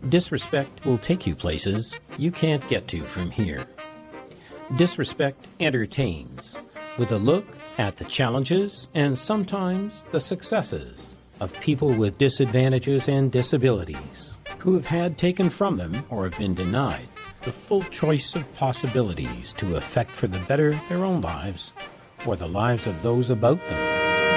Disrespect will take you places you can't get to from here. Disrespect entertains, with a look at the challenges and sometimes the successes of people with disadvantages and disabilities who have had taken from them or have been denied the full choice of possibilities to affect for the better their own lives or the lives of those about them.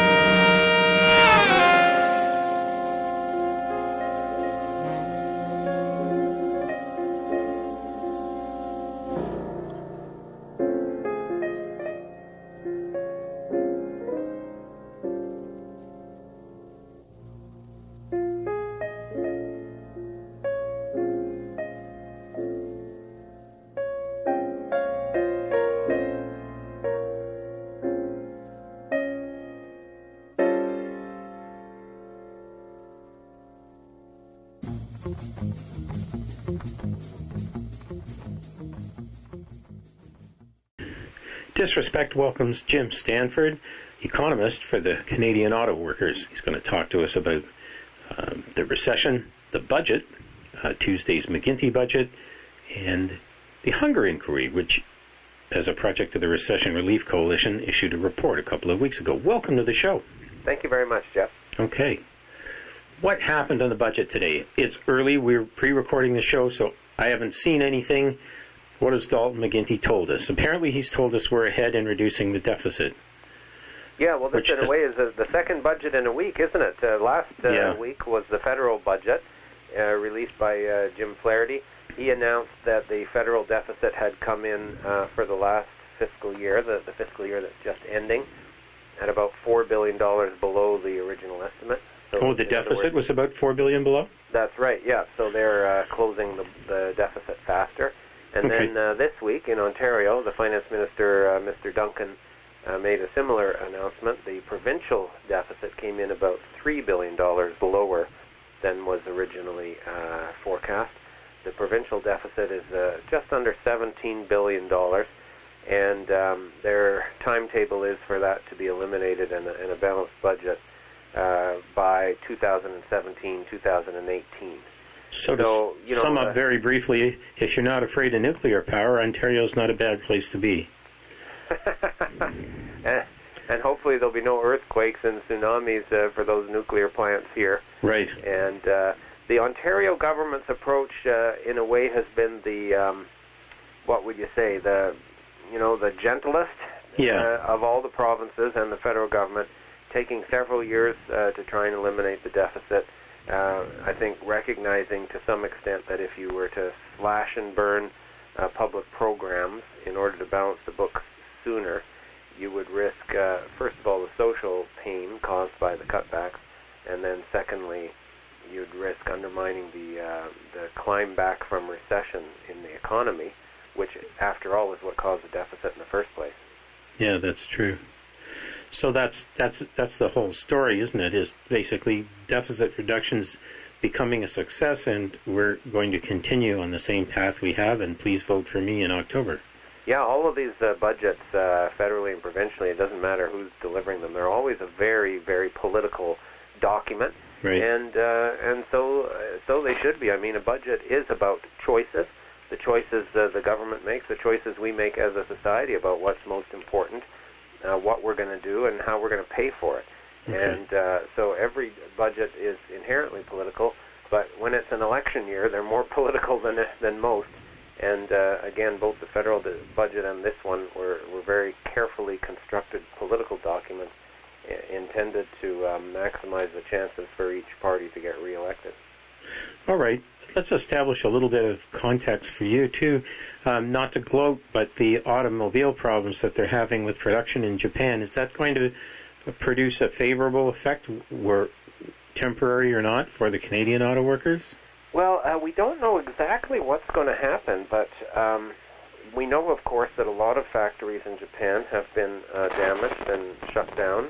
Disrespect welcomes Jim Stanford, economist for the Canadian Auto Workers. He's going to talk to us about the recession, the budget, Tuesday's McGuinty budget, and the hunger inquiry, which, as a project of the Recession Relief Coalition, issued a report a couple of weeks ago. Welcome to the show. Thank you very much, Jeff. Okay. What happened on the budget today? It's early. We're pre-recording the show, so I haven't seen anything. What has Dalton McGuinty told us? Apparently he's told us we're ahead in reducing the deficit. Yeah, well, this in a way is the second budget in a week, isn't it? Last week was the federal budget released by Jim Flaherty. He announced that the federal deficit had come in for the last fiscal year, the fiscal year that's just ending, at about $4 billion below the original estimate. So the deficit was about $4 billion below? That's right, yeah. So they're closing the deficit faster. And then this week in Ontario, the Finance Minister, Mr. Duncan, made a similar announcement. The provincial deficit came in about $3 billion lower than was originally forecast. The provincial deficit is just under $17 billion, and their timetable is for that to be eliminated in a balanced budget by 2017, 2018. So to sum up very briefly, if you're not afraid of nuclear power, Ontario's not a bad place to be. And hopefully there'll be no earthquakes and tsunamis for those nuclear plants here. Right. And the Ontario government's approach, in a way, has been the, what would you say, the gentlest of all the provinces and the federal government, taking several years to try and eliminate the deficit. I think recognizing to some extent that if you were to slash and burn public programs in order to balance the books sooner, you would risk, first of all, the social pain caused by the cutbacks, and then secondly, you'd risk undermining the climb back from recession in the economy, which, after all, is what caused the deficit in the first place. Yeah, that's true. So that's the whole story, isn't it? Is basically deficit reductions becoming a success, and we're going to continue on the same path we have, and please vote for me in October. Yeah, all of these budgets, federally and provincially, it doesn't matter who's delivering them. They're always a very, very political document, right. And so they should be. I mean, a budget is about choices. The choices the government makes, the choices we make as a society about what's most important. What we're going to do and how we're going to pay for it. Okay. And so every budget is inherently political, but when it's an election year, they're more political than most. And again, both the federal budget and this one were very carefully constructed political documents intended to maximize the chances for each party to get reelected. All right. Let's establish a little bit of context for you, too. Not to gloat, but the automobile problems that they're having with production in Japan, is that going to produce a favorable effect, temporary or not, for the Canadian auto workers? Well, we don't know exactly what's going to happen, but we know, of course, that a lot of factories in Japan have been damaged and shut down,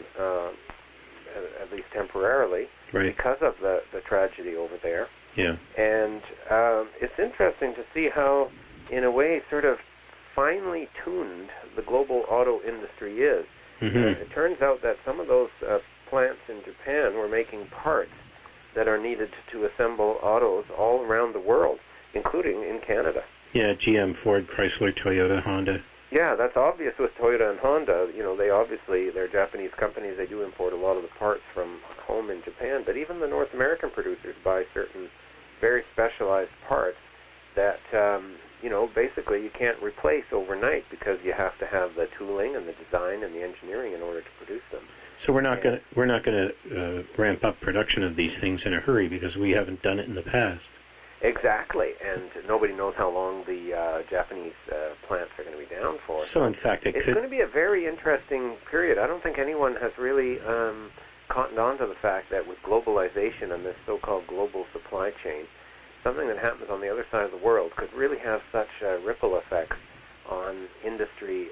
at least temporarily, right, because of the tragedy over there. Yeah. And it's interesting to see how, in a way, sort of finely tuned the global auto industry is. Mm-hmm. It turns out that some of those plants in Japan were making parts that are needed to assemble autos all around the world, including in Canada. Yeah, GM, Ford, Chrysler, Toyota, Honda. Yeah, that's obvious with Toyota and Honda. You know, they're Japanese companies. They do import a lot of the parts from home in Japan, but even the North American producers buy certain very specialized parts that, basically you can't replace overnight because you have to have the tooling and the design and the engineering in order to produce them. So we're not going to ramp up production of these things in a hurry because we haven't done it in the past. Exactly, and nobody knows how long the Japanese plants are going to be down for. So in fact, it's going to be a very interesting period. I don't think anyone has really cottoned on to the fact that with globalization and this so-called global supply chain, something that happens on the other side of the world could really have such ripple effects on industry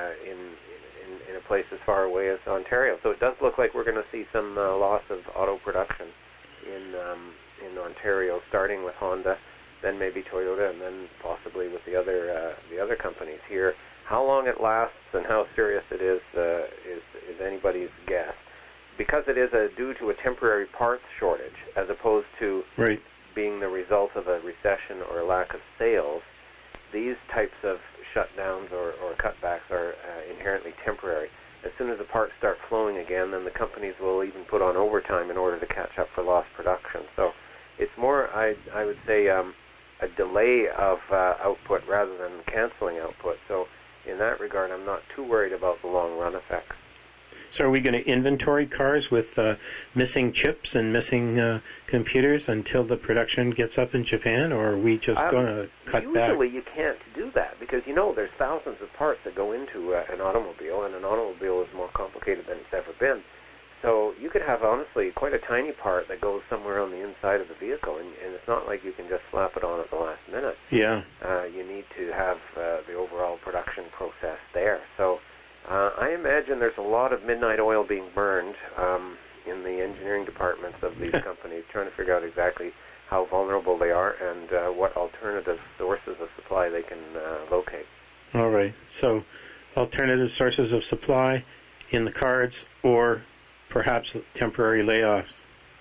in a place as far away as Ontario. So it does look like we're going to see some loss of auto production in Ontario, starting with Honda, then maybe Toyota, and then possibly with the other companies here. How long it lasts and how serious it is anybody's guess. Because it is due to a temporary parts shortage, as opposed to being the result of a recession or a lack of sales, these types of shutdowns or cutbacks are inherently temporary. As soon as the parts start flowing again, then the companies will even put on overtime in order to catch up for lost production. So it's more, I would say, a delay of output rather than canceling output. So in that regard, I'm not too worried about the long-run effects. So are we going to inventory cars with missing chips and missing computers until the production gets up in Japan, or are we just going to cut back? Usually you can't do that because, there's thousands of parts that go into an automobile, and an automobile is more complicated than it's ever been. So you could have, honestly, quite a tiny part that goes somewhere on the inside of the vehicle, and it's not like you can just slap it on at the last minute. Yeah. You need to have the overall production process there. So I imagine there's a lot of midnight oil being burned in the engineering departments of these companies, trying to figure out exactly how vulnerable they are and what alternative sources of supply they can locate. All right. So alternative sources of supply in the cards, or perhaps temporary layoffs.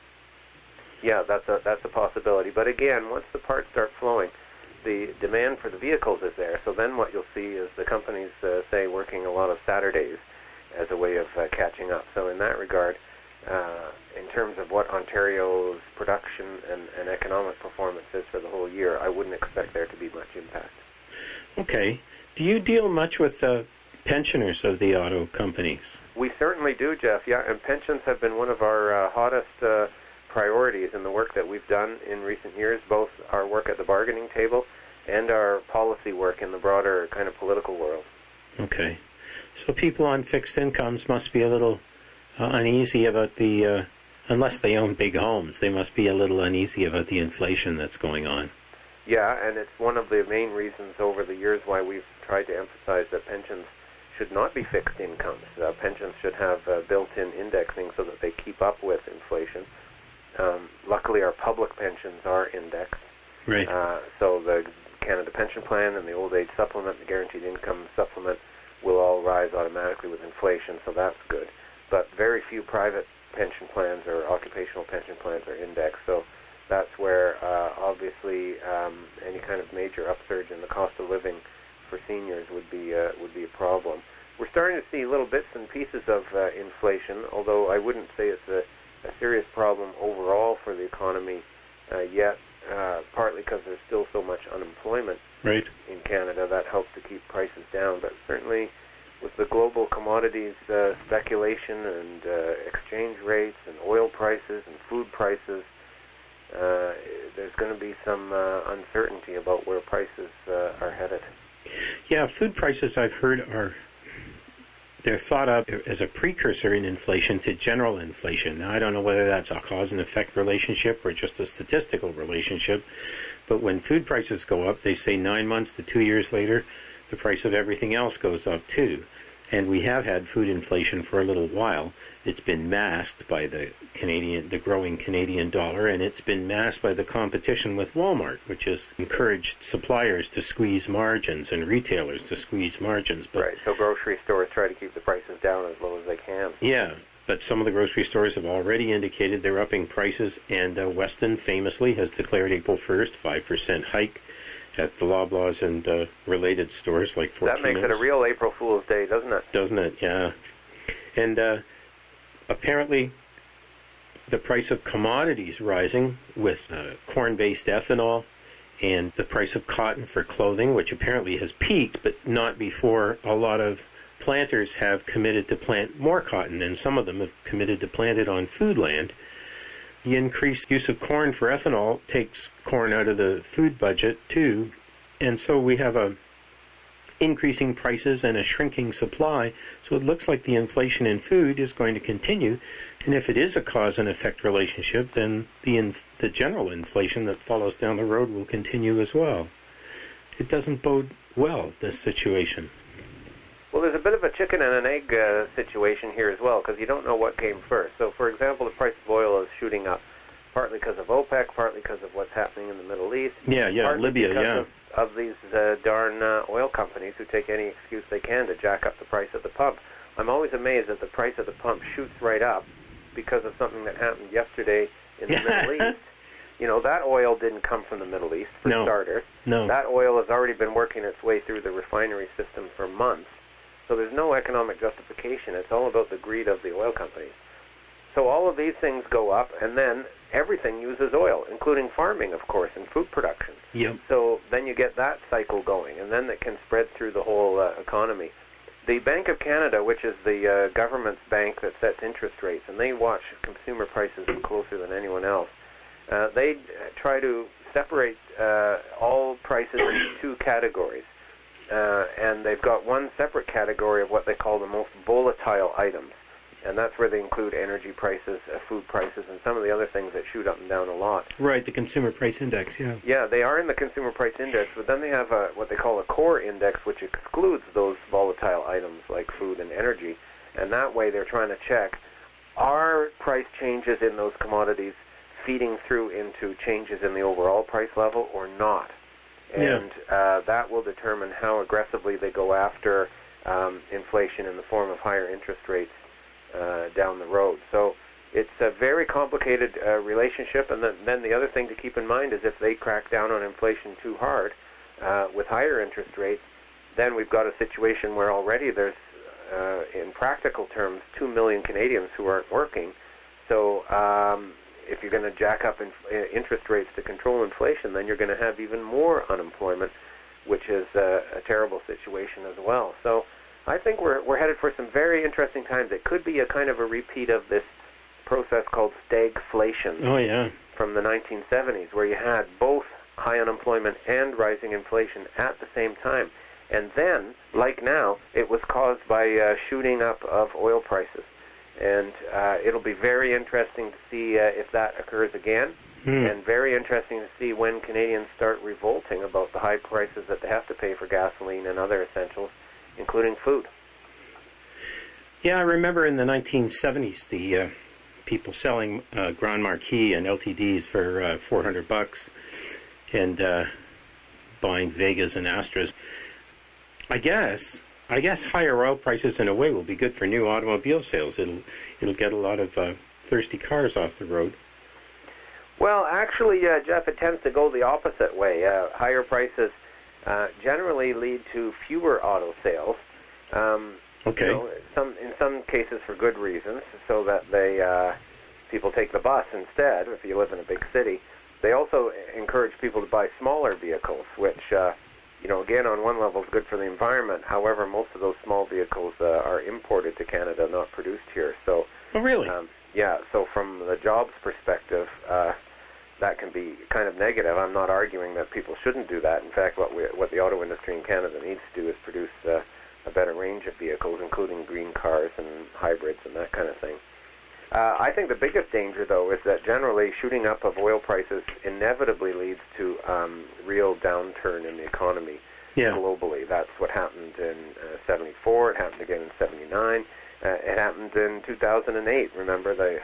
Yeah, that's a possibility. But again, once the parts start flowing, the demand for the vehicles is there. So then what you'll see is the companies, say, working a lot of Saturdays as a way of catching up. So in that regard, in terms of what Ontario's production and economic performance is for the whole year, I wouldn't expect there to be much impact. Okay. Do you deal much with pensioners of the auto companies? We certainly do, Jeff. Yeah, and pensions have been one of our hottest priorities in the work that we've done in recent years, both our work at the bargaining table and our policy work in the broader kind of political world. Okay. So people on fixed incomes must be a little uneasy about the, unless they own big homes, they must be a little uneasy about the inflation that's going on. Yeah, and it's one of the main reasons over the years why we've tried to emphasize that pensions should not be fixed incomes. Pensions should have built-in indexing so that they keep up with inflation. Luckily, our public pensions are indexed. Right. So the Canada Pension Plan and the Old Age Supplement, the Guaranteed Income Supplement, will all rise automatically with inflation, so that's good. But very few private pension plans or occupational pension plans are indexed, so that's where obviously any kind of major upsurge in the cost of living for seniors would be a problem. We're starting to see little bits and pieces of inflation, although I wouldn't say it's a serious problem overall for the economy yet, partly because there's still so much unemployment in Canada. That helps to keep prices down, but certainly with the global commodities speculation and exchange rates and oil prices and food prices, there's going to be some uncertainty about where prices are headed. Yeah, food prices, I've heard, they're thought of as a precursor in inflation to general inflation. Now, I don't know whether that's a cause and effect relationship or just a statistical relationship, but when food prices go up, they say 9 months to 2 years later, the price of everything else goes up too. And we have had food inflation for a little while. It's been masked by the growing Canadian dollar, and it's been masked by the competition with Walmart, which has encouraged suppliers to squeeze margins and retailers to squeeze margins. Right, so grocery stores try to keep the prices down as low as they can. Yeah, But some of the grocery stores have already indicated they're upping prices, and Weston famously has declared April 1st 5% hike at the Loblaws and related stores like Fort That makes it a real April Fool's Day, doesn't it? Doesn't it? Yeah. And apparently the price of commodities rising with corn-based ethanol and the price of cotton for clothing, which apparently has peaked, but not before a lot of planters have committed to plant more cotton, and some of them have committed to plant it on food land. The increased use of corn for ethanol takes corn out of the food budget too, and so we have a increasing prices and a shrinking supply. So it looks like the inflation in food is going to continue, and if it is a cause and effect relationship, then the general inflation that follows down the road will continue as well. It doesn't bode well, this situation. Well, there's a bit of a chicken and an egg situation here as well, because you don't know what came first. So, for example, the price of oil is shooting up, partly because of OPEC, partly because of what's happening in the Middle East. Yeah, Libya, because of these darn oil companies who take any excuse they can to jack up the price at the pump. I'm always amazed that the price at the pump shoots right up because of something that happened yesterday in the Middle East. You know, that oil didn't come from the Middle East, for starters. No. That oil has already been working its way through the refinery system for months. So there's no economic justification. It's all about the greed of the oil companies. So all of these things go up, and then everything uses oil, including farming, of course, and food production. Yep. So then you get that cycle going, and then it can spread through the whole economy. The Bank of Canada, which is the government's bank that sets interest rates, and they watch consumer prices closer than anyone else, they try to separate all prices into two categories. And they've got one separate category of what they call the most volatile items. And that's where they include energy prices, food prices, and some of the other things that shoot up and down a lot. Right, the Consumer Price Index, yeah. Yeah, they are in the Consumer Price Index, but then they have what they call a core index, which excludes those volatile items like food and energy. And that way they're trying to check, are price changes in those commodities feeding through into changes in the overall price level or not? And that will determine how aggressively they go after inflation in the form of higher interest rates down the road. So it's a very complicated relationship. And then the other thing to keep in mind is if they crack down on inflation too hard with higher interest rates, then we've got a situation where already there's, in practical terms, 2 million Canadians who aren't working. So if you're going to jack up interest rates to control inflation, then you're going to have even more unemployment, which is a terrible situation as well. So I think we're headed for some very interesting times. It could be a kind of a repeat of this process called stagflation from the 1970s, where you had both high unemployment and rising inflation at the same time. And then, like now, it was caused by shooting up of oil prices. And it'll be very interesting to see if that occurs again, and very interesting to see when Canadians start revolting about the high prices that they have to pay for gasoline and other essentials, including food. Yeah, I remember in the 1970s, the people selling Grand Marquis and LTDs for $400 and buying Vegas and Astras. I guess higher oil prices in a way will be good for new automobile sales. It'll get a lot of thirsty cars off the road. Well, actually, Jeff, it tends to go the opposite way. Higher prices generally lead to fewer auto sales. Okay. You know, in some cases for good reasons, so that people take the bus instead if you live in a big city. They also encourage people to buy smaller vehicles, which again, on one level is good for the environment. However, most of those small vehicles are imported to Canada, not produced here. So, oh, really? So from the jobs perspective, that can be kind of negative. I'm not arguing that people shouldn't do that. In fact, what the auto industry in Canada needs to do is produce a better range of vehicles, including green cars and hybrids and that kind of thing. I think the biggest danger, though, is that generally shooting up of oil prices inevitably leads to real downturn in the economy globally. That's what happened in 74. It happened again in 79. It happened in 2008. Remember the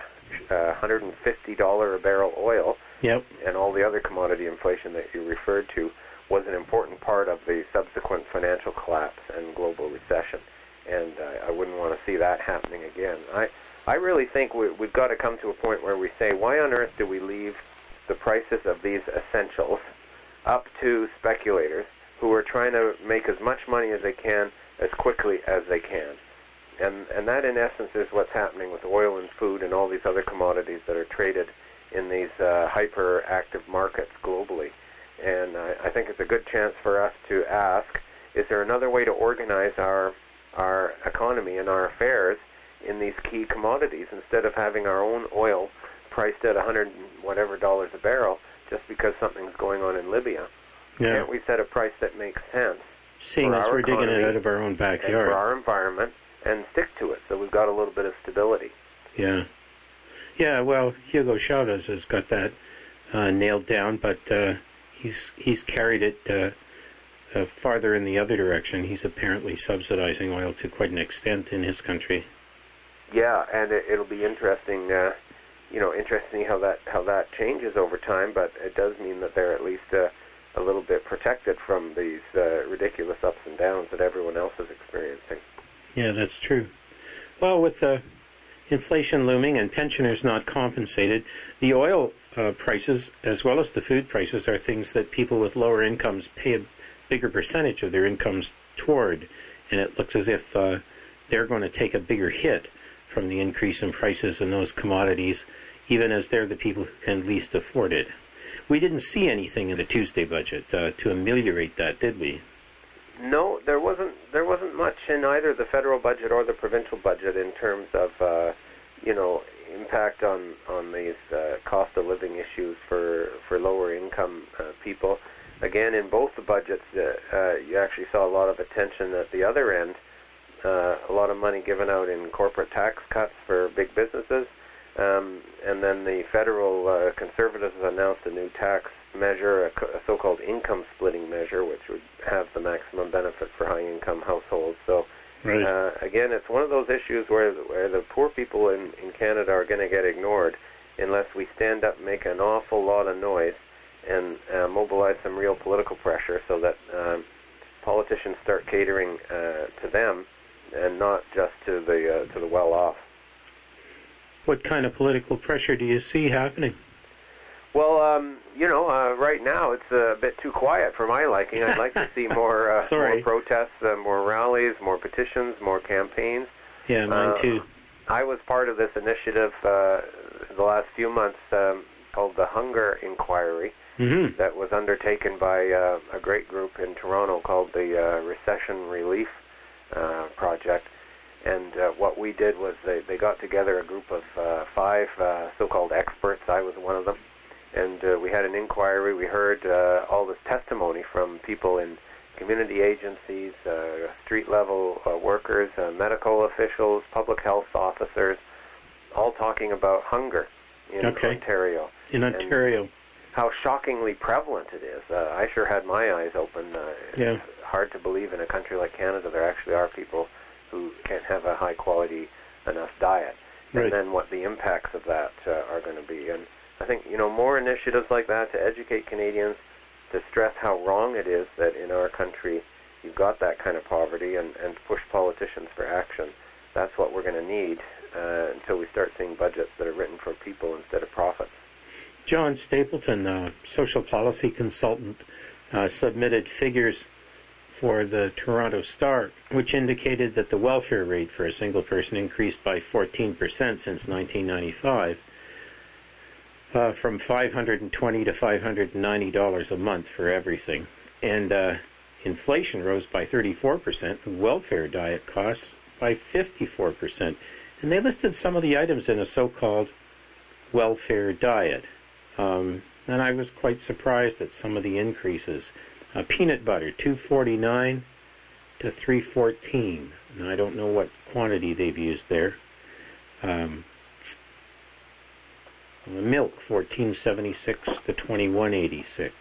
$150 a barrel oil and all the other commodity inflation that you referred to was an important part of the subsequent financial collapse and global recession. And I wouldn't want to see that happening again. I really think we've got to come to a point where we say, why on earth do we leave the prices of these essentials up to speculators who are trying to make as much money as they can as quickly as they can? And that, in essence, is what's happening with oil and food and all these other commodities that are traded in these hyper-active markets globally. And I think it's a good chance for us to ask, is there another way to organize our economy and our affairs in these key commodities instead of having our own oil priced at $100 whatever a barrel just because something's going on in Libya? Yeah. Can't we set a price that makes sense? Seeing as we're digging it out of our own backyard. For our environment, and stick to it so we've got a little bit of stability. Yeah. Yeah, well, Hugo Chavez has got that nailed down, but he's carried it farther in the other direction. He's apparently subsidizing oil to quite an extent in his country. Yeah, and it'll be interesting, interesting how that changes over time, but it does mean that they're at least a little bit protected from these ridiculous ups and downs that everyone else is experiencing. Yeah, that's true. Well, with inflation looming and pensioners not compensated, the oil prices, as well as the food prices, are things that people with lower incomes pay a bigger percentage of their incomes toward, and it looks as if they're going to take a bigger hit from the increase in prices in those commodities, even as they're the people who can least afford it. We didn't see anything in the Tuesday budget to ameliorate that, did we? No, there wasn't much in either the federal budget or the provincial budget in terms of impact on these cost of living issues for lower income people. Again, in both the budgets, you actually saw a lot of attention at the other end, a lot of money given out in corporate tax cuts for big businesses, and then the federal Conservatives announced a new tax measure, a so-called income splitting measure, which would have the maximum benefit for high-income households. So, right. Again, it's one of those issues where the poor people in Canada are going to get ignored unless we stand up and make an awful lot of noise and mobilize some real political pressure so that politicians start catering to them and not just to the well-off. What kind of political pressure do you see happening? Well, right now it's a bit too quiet for my liking. I'd like to see more protests, more rallies, more petitions, more campaigns. Yeah, mine too. I was part of this initiative the last few months called the Hunger Inquiry that was undertaken by a great group in Toronto called the Recession Relief Project. And what we did was they got together a group of 5 so-called experts. I was one of them. And we had an inquiry. We heard all this testimony from people in community agencies, street-level workers, medical officials, public health officers, all talking about hunger in Ontario. In Ontario. And how shockingly prevalent it is. I sure had my eyes open. It's hard to believe in a country like Canada there actually are people who can't have a high-quality enough diet. Right. And then what the impacts of that are going to be. And I think, more initiatives like that to educate Canadians, to stress how wrong it is that in our country you've got that kind of poverty, and to push politicians for action. That's what we're going to need until we start seeing budgets that are written for people instead of profits. John Stapleton, social policy consultant, submitted figures for the Toronto Star, which indicated that the welfare rate for a single person increased by 14% since 1995. From $520 to $590 a month for everything. And inflation rose by 34%, welfare diet costs by 54%. And they listed some of the items in a so-called welfare diet. And I was quite surprised at some of the increases. Peanut butter, $2.49 to $3.14. And I don't know what quantity they've used there. Milk, $14.76 to $21.86.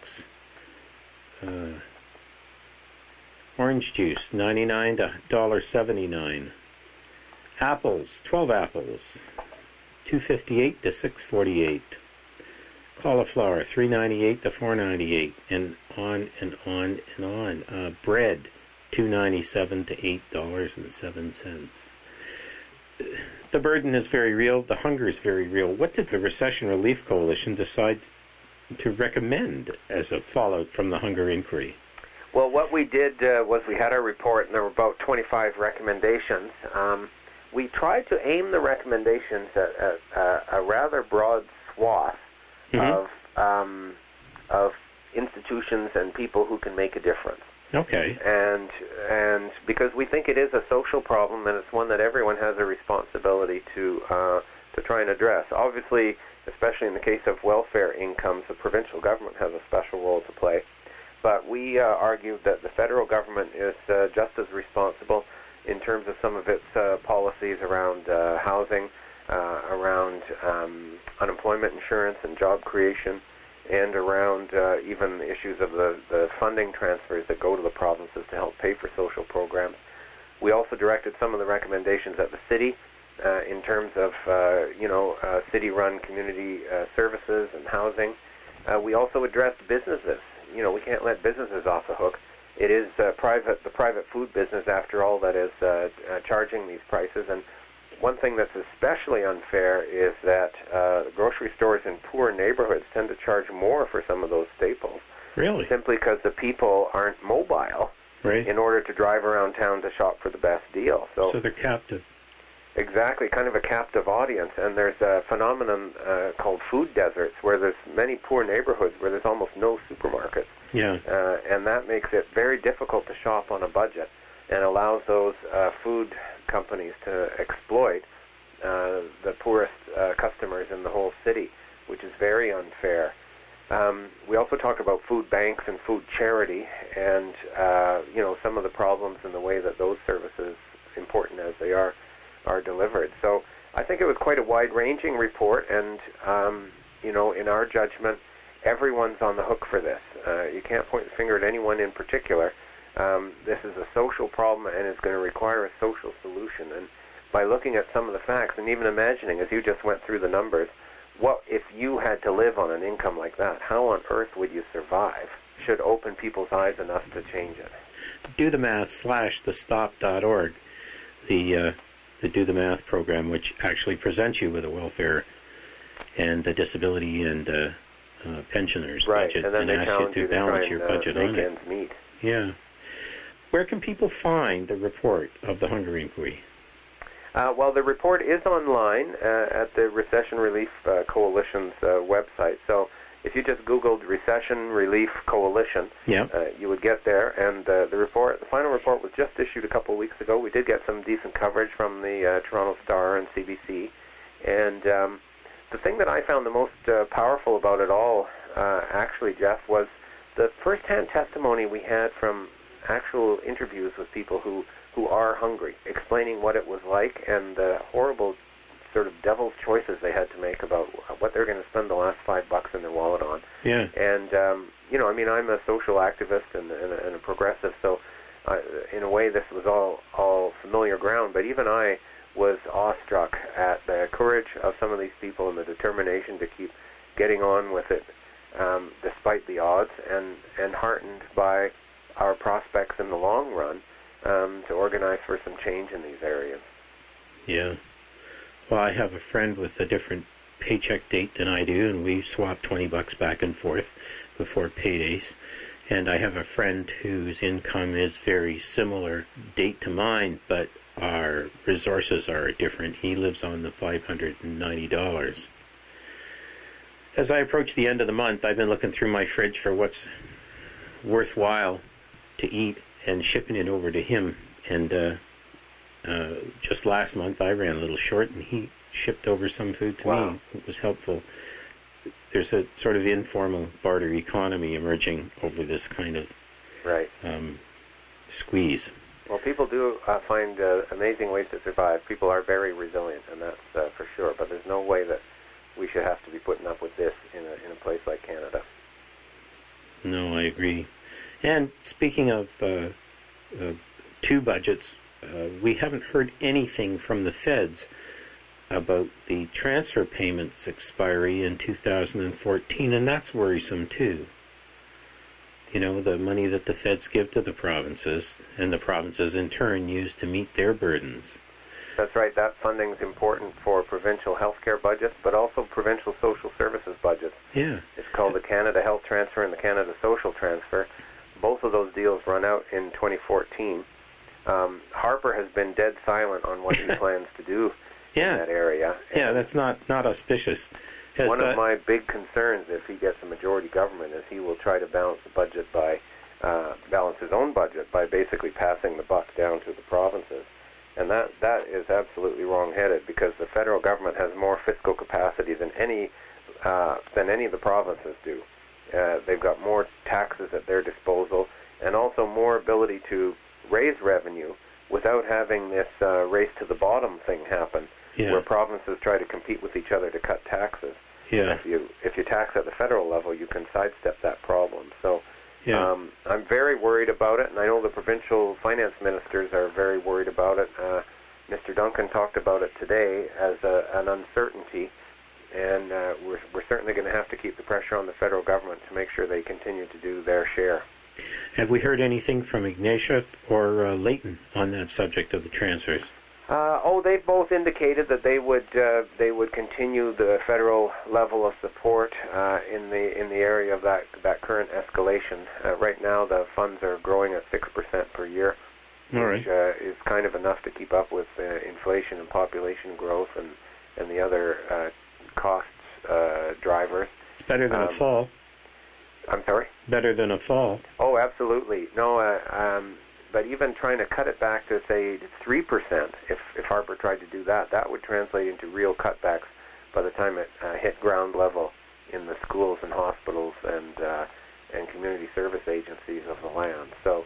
Orange juice, $99 to $1.79. Apples, 12 apples, $2.58 to $6.48. Cauliflower, $3.98 to $4.98, and on and on and on. Bread, $2.97 to $8.07. the burden is very real. The hunger is very real. What did the Recession Relief Coalition decide to recommend as a fallout from the hunger inquiry? Well, what we did was we had our report, and there were about 25 recommendations. We tried to aim the recommendations at a rather broad swath of institutions and people who can make a difference. Okay. And because we think it is a social problem, and it's one that everyone has a responsibility to try and address. Obviously, especially in the case of welfare incomes, the provincial government has a special role to play. But we argued that the federal government is just as responsible in terms of some of its policies around housing, around unemployment insurance and job creation, and around even issues of the funding transfers that go to the provinces to help pay for social programs. We also directed some of the recommendations at the city in terms of, city-run community services and housing. We also addressed businesses. We can't let businesses off the hook. It is the private food business, after all, that is charging these prices. And one thing that's especially unfair is that grocery stores in poor neighborhoods tend to charge more for some of those staples. Really? Simply because the people aren't mobile in order to drive around town to shop for the best deal. So they're captive. Exactly, kind of a captive audience. And there's a phenomenon called food deserts, where there's many poor neighborhoods where there's almost no supermarkets. Yeah. And that makes it very difficult to shop on a budget and allows those food companies to exploit the poorest customers in the whole city, which is very unfair. We also talk about food banks and food charity and, some of the problems in the way that those services, important as they are delivered. So I think it was quite a wide-ranging report, and, in our judgment, everyone's on the hook for this. You can't point the finger at anyone in particular. This is a social problem, and it's going to require a social solution. And by looking at some of the facts, and even imagining, as you just went through the numbers, what if you had to live on an income like that? How on earth would you survive? Should open people's eyes enough to change it. Do the Math /thestop.org, the Do the Math program, which actually presents you with a welfare and a disability and pensioners budget, and then they ask you to balance your budget on it. Ends meet. Yeah. Where can people find the report of the Hunger Inquiry? Well, the report is online at the Recession Relief Coalition's website. So if you just Googled Recession Relief Coalition, you would get there. And the final report was just issued a couple of weeks ago. We did get some decent coverage from the Toronto Star and CBC. And the thing that I found the most powerful about it all, actually, Jeff, was the first-hand testimony we had from actual interviews with people who are hungry, explaining what it was like and the horrible sort of devil's choices they had to make about what they're going to spend the last $5 in their wallet on. Yeah. And, I'm a social activist and a progressive, so in a way this was all familiar ground, but even I was awestruck at the courage of some of these people and the determination to keep getting on with it despite the odds, and heartened by our prospects in the long run to organize for some change in these areas. Yeah. Well, I have a friend with a different paycheck date than I do, and we swap $20 back and forth before paydays. And I have a friend whose income is very similar date to mine, but our resources are different. He lives on the $590. As I approach the end of the month, I've been looking through my fridge for what's worthwhile to eat and shipping it over to him. And just last month I ran a little short, and he shipped over some food to me. It was helpful. There's a sort of informal barter economy emerging over this kind of squeeze. Well, people do find amazing ways to survive. People are very resilient, and that's for sure. But there's no way that we should have to be putting up with this in a place like Canada. No, I agree. And speaking of two budgets, we haven't heard anything from the feds about the transfer payments expiry in 2014, and that's worrisome too. The money that the feds give to the provinces, and the provinces in turn use to meet their burdens. That's right. That funding is important for provincial healthcare budgets, but also provincial social services budgets. Yeah. It's called the Canada Health Transfer and the Canada Social Transfer. Both of those deals run out in 2014. Harper has been dead silent on what he plans to do in that area. Yeah, that's not auspicious. One of my big concerns, if he gets a majority government, is he will try to balance the budget by balance his own budget by basically passing the buck down to the provinces. And that is absolutely wrong-headed, because the federal government has more fiscal capacity than any of the provinces do. They've got more taxes at their disposal, and also more ability to raise revenue without having this race to the bottom thing happen, where provinces try to compete with each other to cut taxes. Yeah. If you tax at the federal level, you can sidestep that problem. So I'm very worried about it, and I know the provincial finance ministers are very worried about it. Mr. Duncan talked about it today as an uncertainty, and we're certainly going to have to keep the pressure on the federal government to make sure they continue to do their share. Have we heard anything from Ignatieff or Layton on that subject of the transfers? They've both indicated that they would continue the federal level of support in the area of that current escalation. Right now, the funds are growing at 6% per year, which is kind of enough to keep up with inflation and population growth and the other costs drivers. It's better than a fall. I'm sorry? Better than a fall. Oh, absolutely. No, but even trying to cut it back to, say, 3%, if Harper tried to do that, that would translate into real cutbacks by the time it hit ground level in the schools and hospitals and community service agencies of the land. So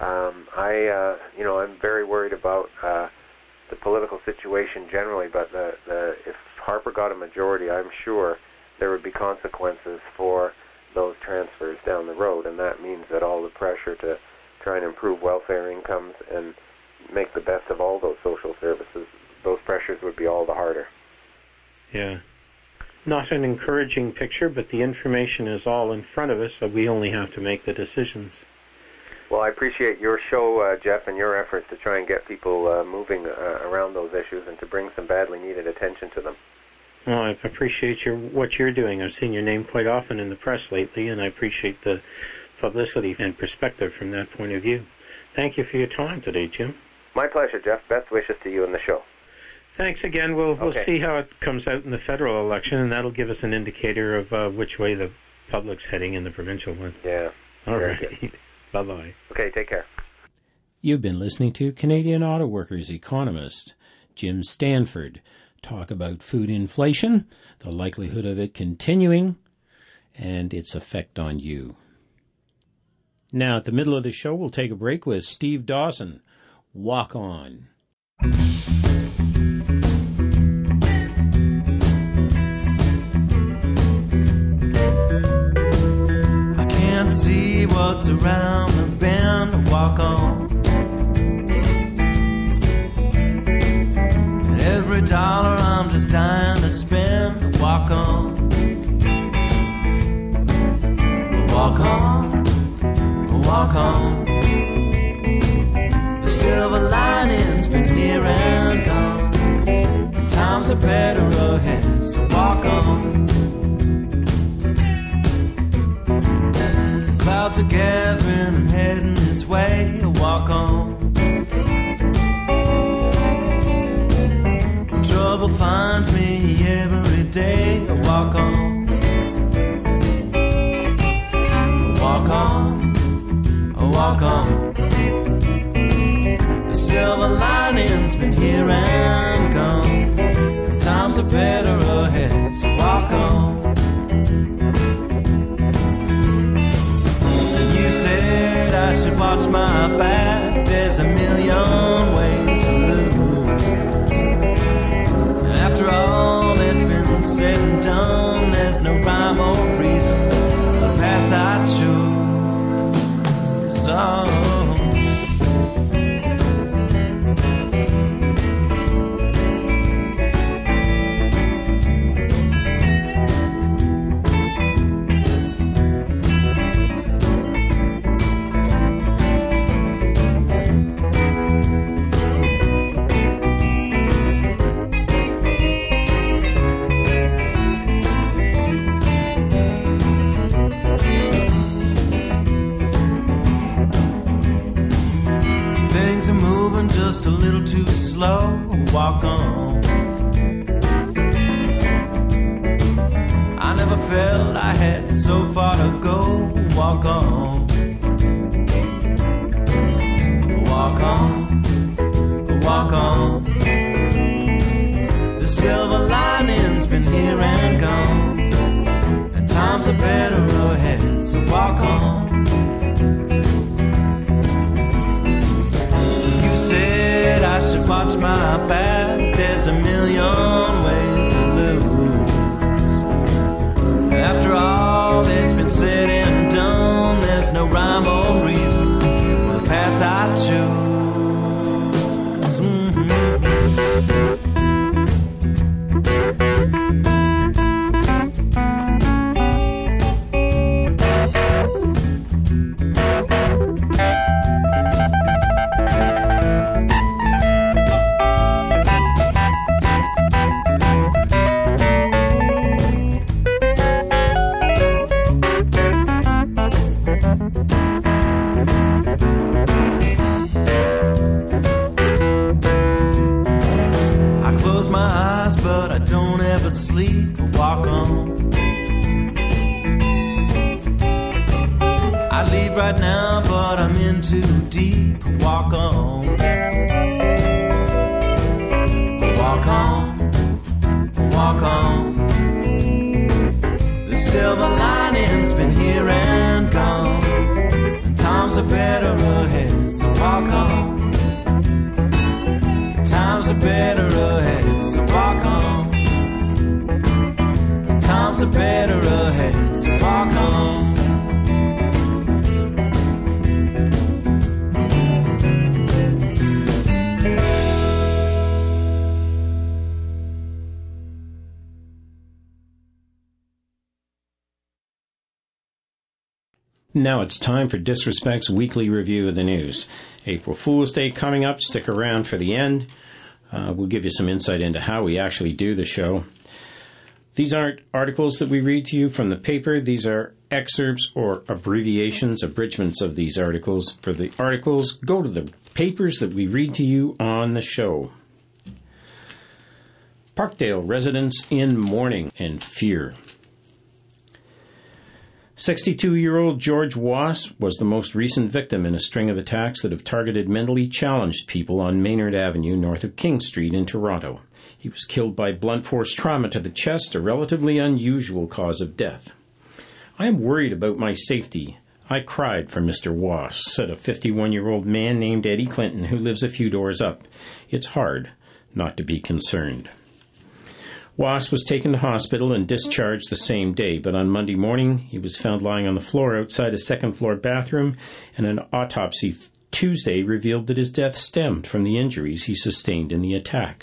I'm very worried about the political situation generally, but if Harper got a majority, I'm sure there would be consequences for those transfers down the road, and that means that all the pressure to try and improve welfare incomes and make the best of all those social services, those pressures would be all the harder. Yeah. Not an encouraging picture, but the information is all in front of us, so we only have to make the decisions. Well, I appreciate your show, Jeff, and your efforts to try and get people moving around those issues and to bring some badly needed attention to them. Well, I appreciate what you're doing. I've seen your name quite often in the press lately, and I appreciate the publicity and perspective from that point of view. Thank you for your time today, Jim. My pleasure, Jeff. Best wishes to you and the show. Thanks again. We'll see how it comes out in the federal election, and that'll give us an indicator of which way the public's heading in the provincial one. Yeah. All right. Bye-bye. Okay, take care. You've been listening to Canadian Auto Workers economist Jim Stanford talk about food inflation, the likelihood of it continuing, and its effect on you. Now, at the middle of the show, we'll take a break with Steve Dawson. Walk On. I can't see what's around the bend. Walk on. And every dollar I'm just dying to spend. Walk on. Walk on. Walk on. The silver lining's been here and gone. Times are better ahead, so walk on. Clouds are gathering and heading this way, walk on. Trouble finds me every day, walk on. Walk on. Walk on. The silver lining's been here and gone. Times are better ahead, so walk on. And you said I should watch my back. There's a million ways to lose. And after all that's been said and done, there's no rhyme or reason. The path I choose. moving just a little too slow. Walk on. I never felt I had so far to go. Walk on. Walk on. Walk on. The silver lining's been here and gone, and times are better ahead, so walk on. You said I should watch my back. There's a million ways to lose. After all that's been said and done, there's no rhyme or reason for the path I choose. Right now, but I'm in too deep. Walk on. Walk on. Walk on. The silver lining's been here and gone, and times are better ahead, so walk on. Times are better ahead, so walk on. Times are better ahead, so walk on. Now it's time for Disrespect's weekly review of the news. April Fool's Day coming up. Stick around for the end. We'll give you some insight into how we actually do the show. These aren't articles that we read to you from the paper. These are excerpts or abbreviations, abridgments of these articles. For the articles, go to the papers that we read to you on the show. Parkdale residents in mourning and fear. 62-year-old George Wass was the most recent victim in a string of attacks that have targeted mentally challenged people on Maynard Avenue north of King Street in Toronto. He was killed by blunt force trauma to the chest, a relatively unusual cause of death. "I am worried about my safety. I cried for Mr. Wass," said a 51-year-old man named Eddie Clinton who lives a few doors up. "It's hard not to be concerned." Wass was taken to hospital and discharged the same day, but on Monday morning he was found lying on the floor outside a second-floor bathroom, and an autopsy Tuesday revealed that his death stemmed from the injuries he sustained in the attack.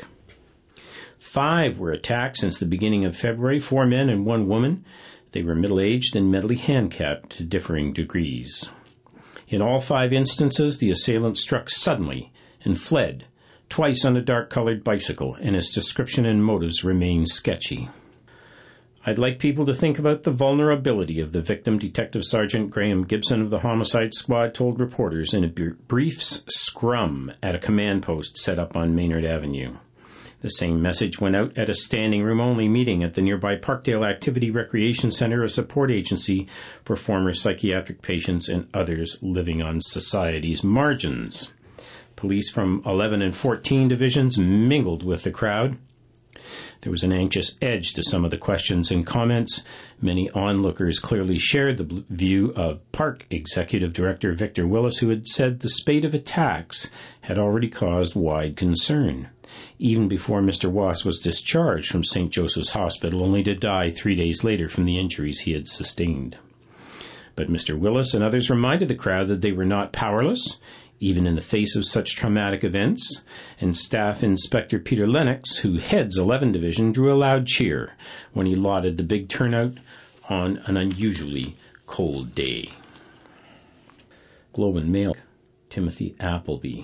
5 were attacked since the beginning of February, 4 men and 1 woman. They were middle-aged and mentally handicapped to differing degrees. In all 5 instances, the assailant struck suddenly and fled, twice on a dark-colored bicycle, and his description and motives remain sketchy. "I'd like people to think about the vulnerability of the victim," Detective Sergeant Graham Gibson of the Homicide Squad told reporters in a brief scrum at a command post set up on Maynard Avenue. The same message went out at a standing-room-only meeting at the nearby Parkdale Activity Recreation Centre, a support agency for former psychiatric patients and others living on society's margins. Police from 11 and 14 divisions mingled with the crowd. There was an anxious edge to some of the questions and comments. Many onlookers clearly shared the view of Park Executive Director Victor Willis, who had said the spate of attacks had already caused wide concern, even before Mr. Wass was discharged from St. Joseph's Hospital, only to die 3 days later from the injuries he had sustained. But Mr. Willis and others reminded the crowd that they were not powerless, even in the face of such traumatic events, and Staff Inspector Peter Lennox, who heads 11 Division, drew a loud cheer when he lauded the big turnout on an unusually cold day. Globe and Mail, Timothy Appleby.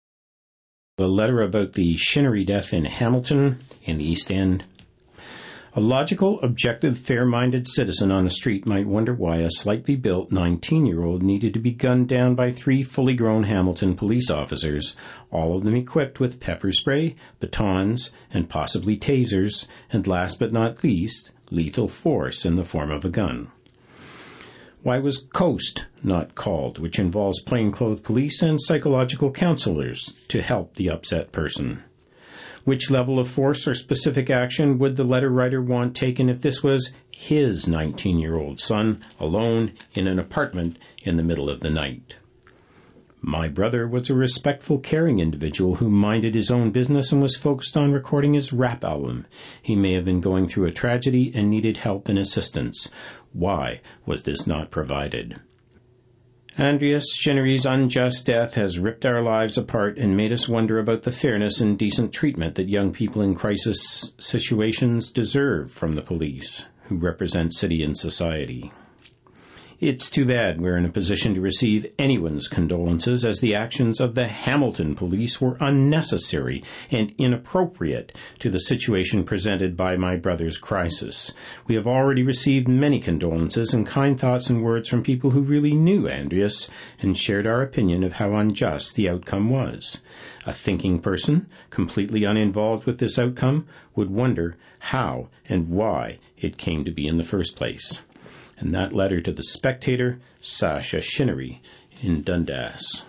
A letter about the Shinnery death in Hamilton in the East End. A logical, objective, fair-minded citizen on the street might wonder why a slightly built 19-year-old needed to be gunned down by 3 fully grown Hamilton police officers, all of them equipped with pepper spray, batons, and possibly tasers, and last but not least, lethal force in the form of a gun. Why was COAST not called, which involves plainclothes police and psychological counselors to help the upset person? Which level of force or specific action would the letter writer want taken if this was his 19-year-old son, alone in an apartment in the middle of the night? My brother was a respectful, caring individual who minded his own business and was focused on recording his rap album. He may have been going through a tragedy and needed help and assistance. Why was this not provided? Andreas Shinnery's unjust death has ripped our lives apart and made us wonder about the fairness and decent treatment that young people in crisis situations deserve from the police, who represent city and society. It's too bad we're in a position to receive anyone's condolences, as the actions of the Hamilton police were unnecessary and inappropriate to the situation presented by my brother's crisis. We have already received many condolences and kind thoughts and words from people who really knew Andreas and shared our opinion of how unjust the outcome was. A thinking person, completely uninvolved with this outcome, would wonder how and why it came to be in the first place. And that letter to the Spectator, Sasha Shinnery in Dundas.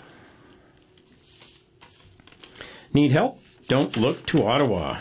Need help? Don't look to Ottawa.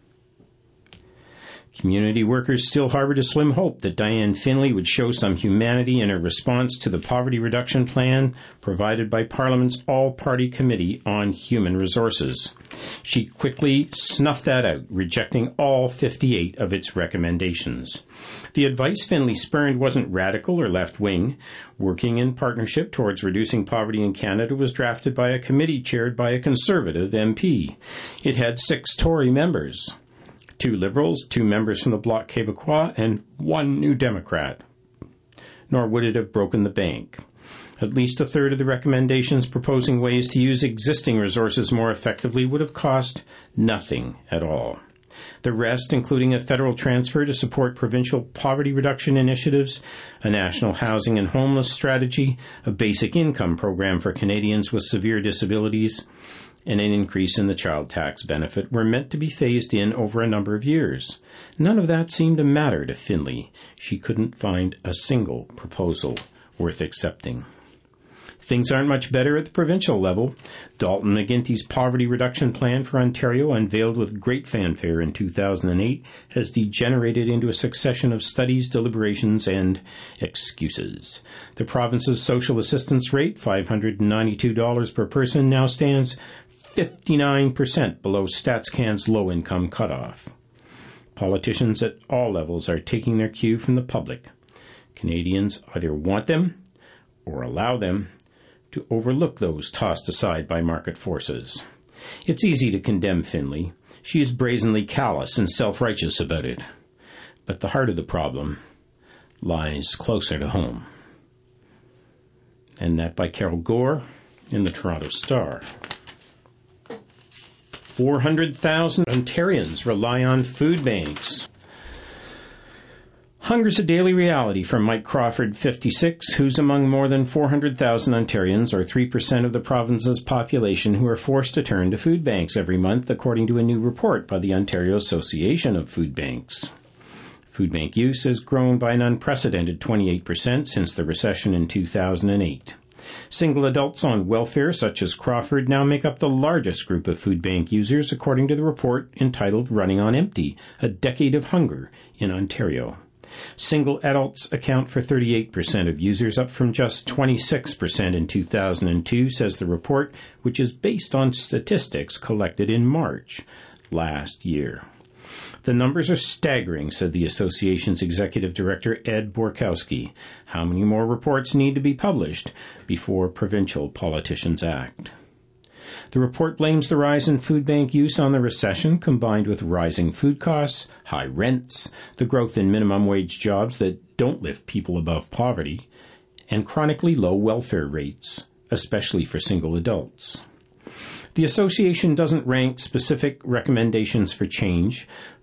Community workers still harbored a slim hope that Diane Finley would show some humanity in her response to the poverty reduction plan provided by Parliament's All-Party Committee on Human Resources. She quickly snuffed that out, rejecting all 58 of its recommendations. The advice Finley spurned wasn't radical or left-wing. Working in partnership towards reducing poverty in Canada was drafted by a committee chaired by a Conservative MP. It had 6 Tory members, 2 Liberals, 2 members from the Bloc Québécois, and 1 New Democrat. Nor would it have broken the bank. At least a third of the recommendations proposing ways to use existing resources more effectively would have cost nothing at all. The rest, including a federal transfer to support provincial poverty reduction initiatives, a national housing and homeless strategy, a basic income program for Canadians with severe disabilities, and an increase in the child tax benefit, were meant to be phased in over a number of years. None of that seemed to matter to Finley. She couldn't find a single proposal worth accepting. Things aren't much better at the provincial level. Dalton McGuinty's poverty reduction plan for Ontario, unveiled with great fanfare in 2008, has degenerated into a succession of studies, deliberations, and excuses. The province's social assistance rate, $592 per person, now stands 59% below StatsCan's low-income cutoff. Politicians at all levels are taking their cue from the public. Canadians either want them or allow them to overlook those tossed aside by market forces. It's easy to condemn Finley. She is brazenly callous and self-righteous about it. But the heart of the problem lies closer to home. And that by Carol Gore in the Toronto Star. 400,000 Ontarians rely on food banks. Hunger's a daily reality for Mike Crawford, 56, who's among more than 400,000 Ontarians, or 3% of the province's population, who are forced to turn to food banks every month, according to a new report by the Ontario Association of Food Banks. Food bank use has grown by an unprecedented 28% since the recession in 2008. Single adults on welfare, such as Crawford, now make up the largest group of food bank users, according to the report entitled Running on Empty, A Decade of Hunger in Ontario. Single adults account for 38% of users, up from just 26% in 2002, says the report, which is based on statistics collected in March last year. The numbers are staggering, said the association's executive director, Ed Borkowski. How many more reports need to be published before provincial politicians act? The report blames the rise in food bank use on the recession, combined with rising food costs, high rents, the growth in minimum wage jobs that don't lift people above poverty, and chronically low welfare rates, especially for single adults. The association doesn't rank specific recommendations for change,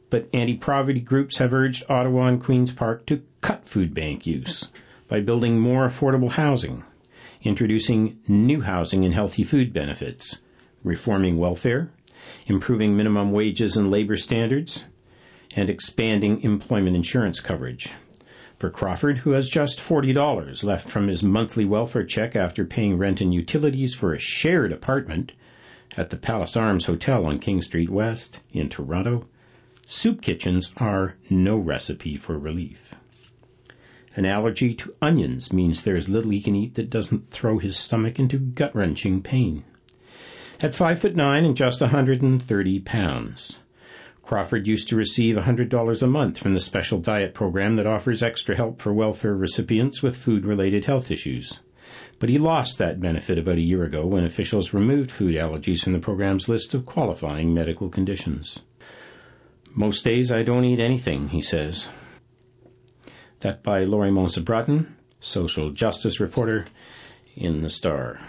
But anti-poverty groups have urged Ottawa and Queen's Park to cut food bank use by building more affordable housing, introducing new housing and healthy food benefits, reforming welfare, improving minimum wages and labor standards, and expanding employment insurance coverage. For Crawford, who has just $40 left from his monthly welfare check after paying rent and utilities for a shared apartment at the Palace Arms Hotel on King Street West in Toronto, soup kitchens are no recipe for relief. An allergy to onions means there's little he can eat that doesn't throw his stomach into gut-wrenching pain. At 5'9" and just 130 pounds, Crawford used to receive $100 a month from the special diet program that offers extra help for welfare recipients with food-related health issues. But he lost that benefit about a year ago when officials removed food allergies from the program's list of qualifying medical conditions. Most days I don't eat anything, he says. That by Laurie Monsa-Broughton, social justice reporter in The Star.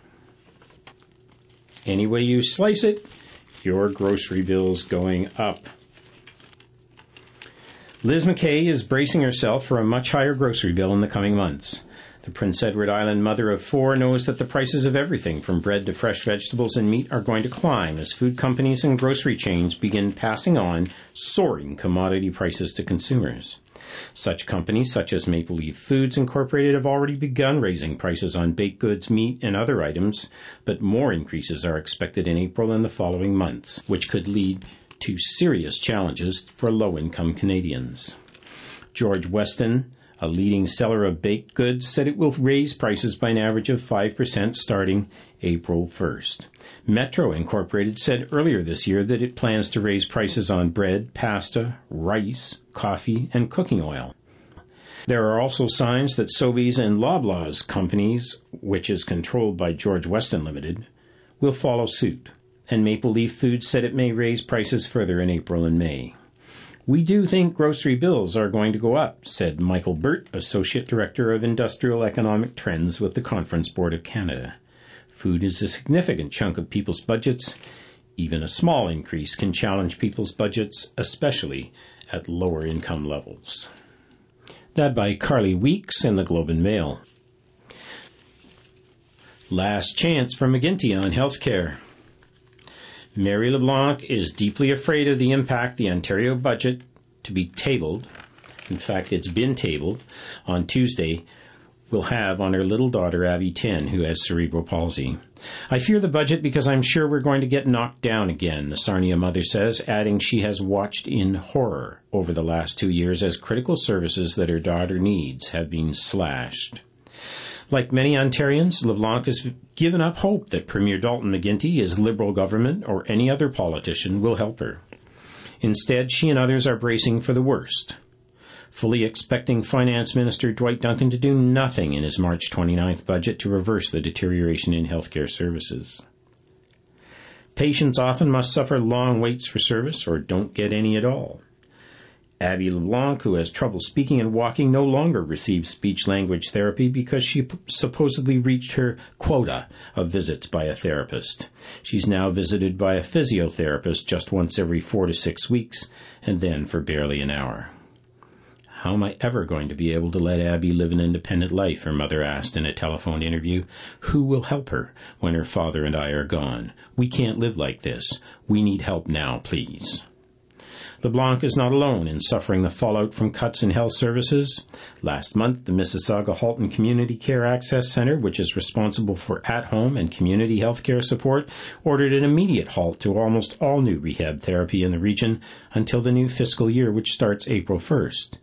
Any way you slice it, your grocery bill's going up. Liz McKay is bracing herself for a much higher grocery bill in the coming months. The Prince Edward Island mother of four knows that the prices of everything from bread to fresh vegetables and meat are going to climb as food companies and grocery chains begin passing on soaring commodity prices to consumers. Such companies, such as Maple Leaf Foods Incorporated, have already begun raising prices on baked goods, meat, and other items, but more increases are expected in April and the following months, which could lead to serious challenges for low-income Canadians. George Weston, a leading seller of baked goods, said it will raise prices by an average of 5% starting April 1st. Metro Incorporated said earlier this year that it plans to raise prices on bread, pasta, rice, coffee, and cooking oil. There are also signs that Sobeys and Loblaws companies, which is controlled by George Weston Limited, will follow suit, and Maple Leaf Foods said it may raise prices further in April and May. We do think grocery bills are going to go up, said Michael Burt, Associate Director of Industrial Economic Trends with the Conference Board of Canada. Food is a significant chunk of people's budgets. Even a small increase can challenge people's budgets, especially at lower income levels. That by Carly Weeks in the Globe and Mail. Last chance for McGuinty on health care. Mary LeBlanc is deeply afraid of the impact the Ontario budget to be tabled, in fact it's been tabled, on Tuesday, will have on her little daughter Abby 10, who has cerebral palsy. I fear the budget because I'm sure we're going to get knocked down again, the Sarnia mother says, adding she has watched in horror over the last 2 years as critical services that her daughter needs have been slashed. Like many Ontarians, LeBlanc has given up hope that Premier Dalton McGuinty, his Liberal government, or any other politician will help her. Instead, she and others are bracing for the worst, fully expecting Finance Minister Dwight Duncan to do nothing in his March 29th budget to reverse the deterioration in healthcare services. Patients often must suffer long waits for service or don't get any at all. Abby LeBlanc, who has trouble speaking and walking, no longer receives speech-language therapy because she supposedly reached her quota of visits by a therapist. She's now visited by a physiotherapist just once every 4 to 6 weeks, and then for barely an hour. How am I ever going to be able to let Abby live an independent life, her mother asked in a telephone interview. Who will help her when her father and I are gone? We can't live like this. We need help now, please. LeBlanc is not alone in suffering the fallout from cuts in health services. Last month, the Mississauga-Halton Community Care Access Centre, which is responsible for at-home and community health care support, ordered an immediate halt to almost all new rehab therapy in the region until the new fiscal year, which starts April 1st.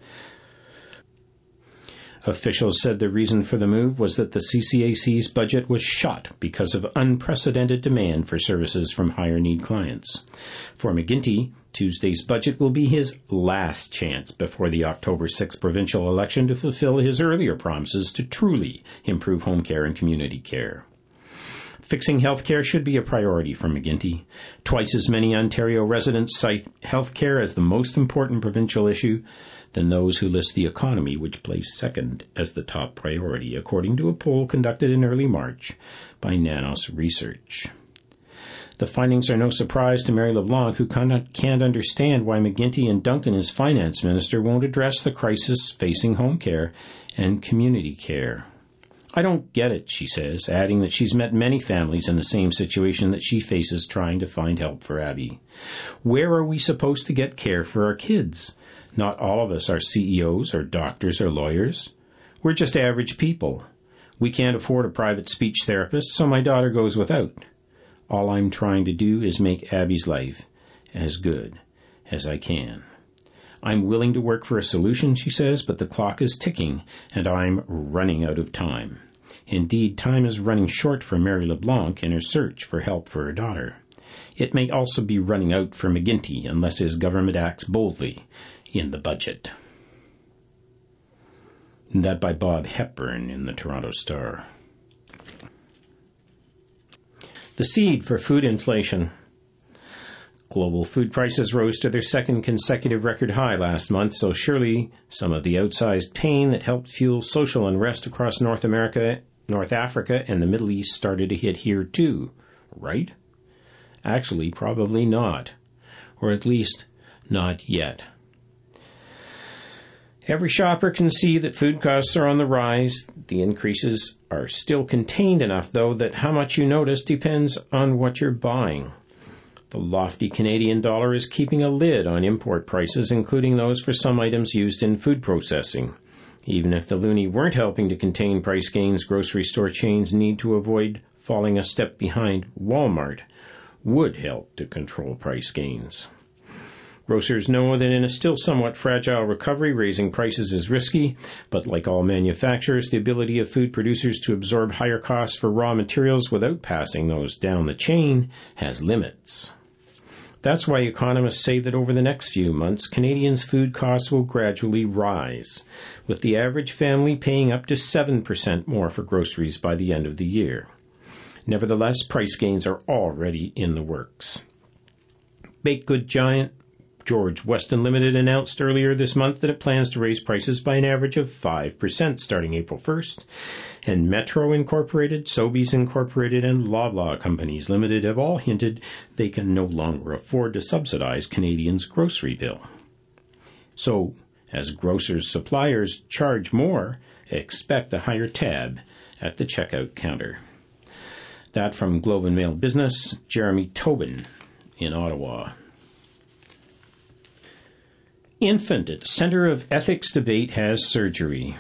Officials said the reason for the move was that the CCAC's budget was shot because of unprecedented demand for services from higher-need clients. For McGuinty, Tuesday's budget will be his last chance before the October 6th provincial election to fulfill his earlier promises to truly improve home care and community care. Fixing health care should be a priority for McGuinty. Twice as many Ontario residents cite health care as the most important provincial issue than those who list the economy, which placed second as the top priority, according to a poll conducted in early March by Nanos Research. The findings are no surprise to Mary LeBlanc, who can't understand why McGuinty and Duncan, as finance minister, won't address the crisis facing home care and community care. I don't get it, she says, adding that she's met many families in the same situation that she faces trying to find help for Abby. Where are we supposed to get care for our kids? Not all of us are CEOs or doctors or lawyers. We're just average people. We can't afford a private speech therapist, so my daughter goes without. All I'm trying to do is make Abby's life as good as I can. I'm willing to work for a solution, she says, but the clock is ticking, and I'm running out of time. Indeed, time is running short for Mary LeBlanc in her search for help for her daughter. It may also be running out for McGuinty unless his government acts boldly in the budget. And that by Bob Hepburn in the Toronto Star. The seed for food inflation. Global food prices rose to their second consecutive record high last month, so surely some of the outsized pain that helped fuel social unrest across North America, North Africa, and the Middle East started to hit here too, right? Actually, probably not. Or at least, not yet. Every shopper can see that food costs are on the rise. The increases are still contained enough, though, that how much you notice depends on what you're buying. The lofty Canadian dollar is keeping a lid on import prices, including those for some items used in food processing. Even if the loonie weren't helping to contain price gains, grocery store chains need to avoid falling a step behind Walmart would help to control price gains. Grocers know that in a still somewhat fragile recovery, raising prices is risky, but like all manufacturers, the ability of food producers to absorb higher costs for raw materials without passing those down the chain has limits. That's why economists say that over the next few months, Canadians' food costs will gradually rise, with the average family paying up to 7% more for groceries by the end of the year. Nevertheless, price gains are already in the works. Baked good giant George Weston Limited announced earlier this month that it plans to raise prices by an average of 5% starting April 1st, and Metro Incorporated, Sobeys Incorporated, and Loblaw Companies Limited have all hinted they can no longer afford to subsidize Canadians' grocery bill. So, as grocers' suppliers charge more, expect a higher tab at the checkout counter. That from Globe and Mail Business, Jeremy Tobin in Ottawa. Infant at Centre of Ethics Debate has surgery.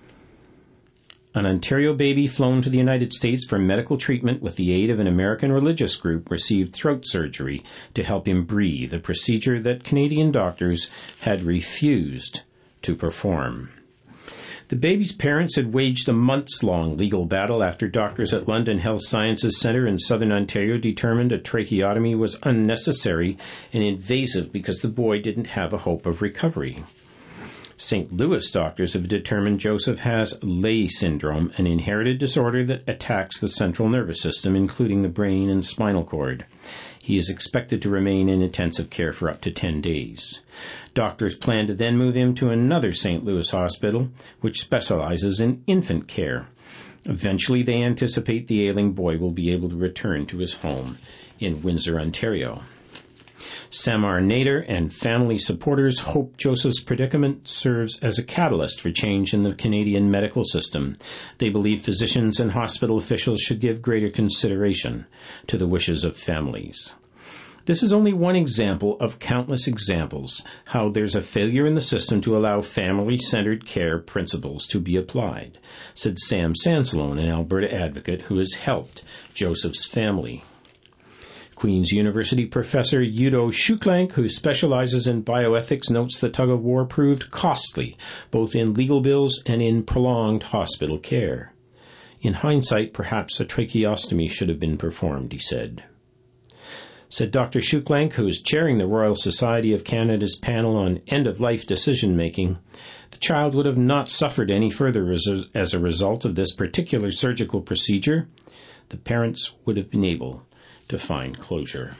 An Ontario baby flown to the United States for medical treatment with the aid of an American religious group received throat surgery to help him breathe, a procedure that Canadian doctors had refused to perform. The baby's parents had waged a months-long legal battle after doctors at London Health Sciences Centre in southern Ontario determined a tracheotomy was unnecessary and invasive because the boy didn't have a hope of recovery. St. Louis doctors have determined Joseph has Leigh syndrome, an inherited disorder that attacks the central nervous system, including the brain and spinal cord. He is expected to remain in intensive care for up to 10 days. Doctors plan to then move him to another St. Louis hospital, which specializes in infant care. Eventually, they anticipate the ailing boy will be able to return to his home in Windsor, Ontario. Samar Nader and family supporters hope Joseph's predicament serves as a catalyst for change in the Canadian medical system. They believe physicians and hospital officials should give greater consideration to the wishes of families. This is only one example of countless examples how there's a failure in the system to allow family-centered care principles to be applied, said Sam Sansalone, an Alberta advocate who has helped Joseph's family. Queen's University professor Udo Schuklank, who specializes in bioethics, notes the tug-of-war proved costly, both in legal bills and in prolonged hospital care. In hindsight, perhaps a tracheostomy should have been performed, he said. Said Dr. Schuklank, who is chairing the Royal Society of Canada's panel on end-of-life decision-making, the child would have not suffered any further as a result of this particular surgical procedure. The parents would have been able to find closure.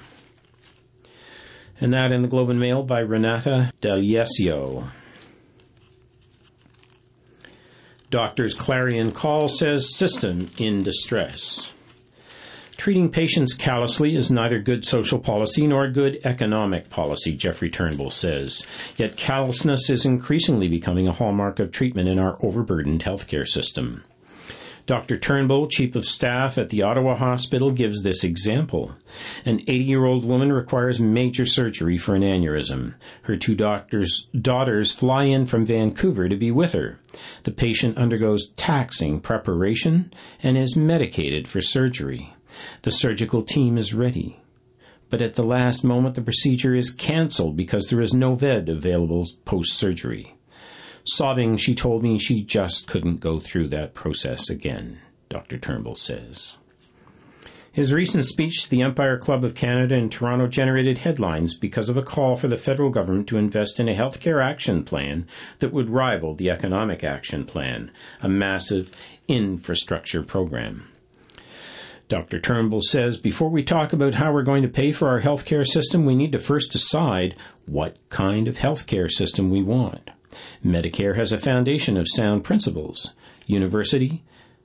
And that in the Globe and Mail by Renata D'Alessio. Doctors Clarion Call says system in distress. Treating patients callously is neither good social policy nor good economic policy, Jeffrey Turnbull says. Yet callousness is increasingly becoming a hallmark of treatment in our overburdened healthcare system. Dr. Turnbull, Chief of Staff at the Ottawa Hospital, gives this example. An 80-year-old woman requires major surgery for an aneurysm. Her two daughters fly in from Vancouver to be with her. The patient undergoes taxing preparation and is medicated for surgery. The surgical team is ready. But at the last moment, the procedure is cancelled because there is no bed available post-surgery. Sobbing, she told me she just couldn't go through that process again, Dr. Turnbull says. His recent speech to the Empire Club of Canada in Toronto generated headlines because of a call for the federal government to invest in a healthcare action plan that would rival the Economic Action Plan, a massive infrastructure program. Dr. Turnbull says, before we talk about how we're going to pay for our healthcare system, we need to first decide what kind of healthcare system we want. Medicare has a foundation of sound principles: universality,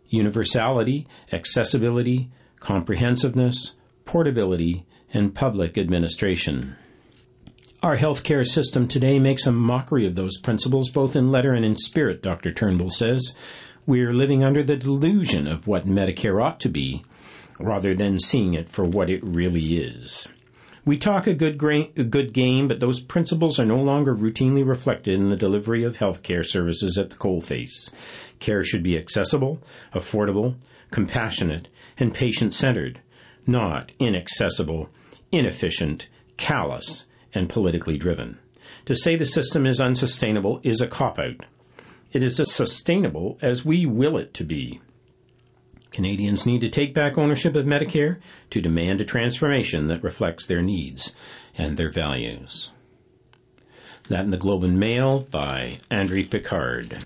accessibility, comprehensiveness, portability, and public administration. Our healthcare system today makes a mockery of those principles, both in letter and in spirit, Dr. Turnbull says. We're living under the delusion of what Medicare ought to be, rather than seeing it for what it really is. We talk a good game, but those principles are no longer routinely reflected in the delivery of healthcare services at the coalface. Care should be accessible, affordable, compassionate, and patient-centered, not inaccessible, inefficient, callous, and politically driven. To say the system is unsustainable is a cop-out. It is as sustainable as we will it to be. Canadians need to take back ownership of Medicare to demand a transformation that reflects their needs and their values. That in the Globe and Mail by André Picard.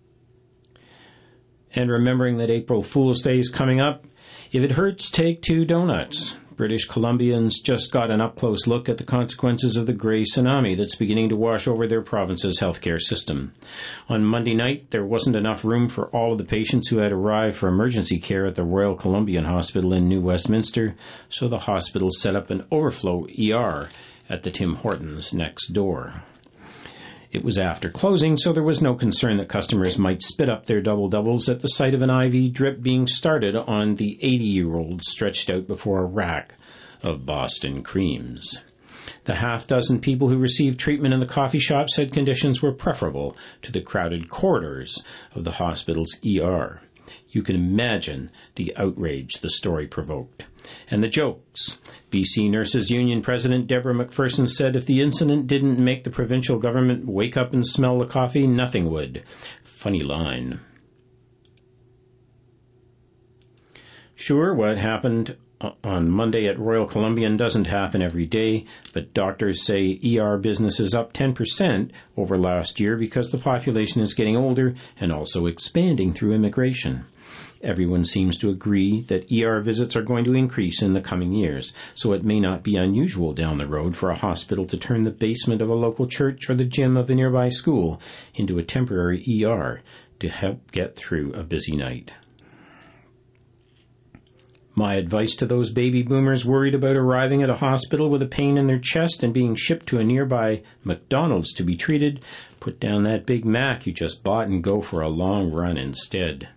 And remembering that April Fool's Day is coming up, if it hurts, take 2 donuts. British Columbians just got an up-close look at the consequences of the grey tsunami that's beginning to wash over their province's healthcare system. On Monday night, there wasn't enough room for all of the patients who had arrived for emergency care at the Royal Columbian Hospital in New Westminster, so the hospital set up an overflow ER at the Tim Hortons next door. It was after closing, so there was no concern that customers might spit up their double-doubles at the sight of an IV drip being started on the 80-year-old stretched out before a rack of Boston creams. The half-dozen people who received treatment in the coffee shop said conditions were preferable to the crowded corridors of the hospital's ER. You can imagine the outrage the story provoked. And the jokes. BC Nurses Union President Deborah McPherson said if the incident didn't make the provincial government wake up and smell the coffee, nothing would. Funny line. Sure, what happened on Monday at Royal Columbian doesn't happen every day, but doctors say ER business is up 10% over last year because the population is getting older and also expanding through immigration. Everyone seems to agree that ER visits are going to increase in the coming years, so it may not be unusual down the road for a hospital to turn the basement of a local church or the gym of a nearby school into a temporary ER to help get through a busy night. My advice to those baby boomers worried about arriving at a hospital with a pain in their chest and being shipped to a nearby McDonald's to be treated, put down that Big Mac you just bought and go for a long run instead.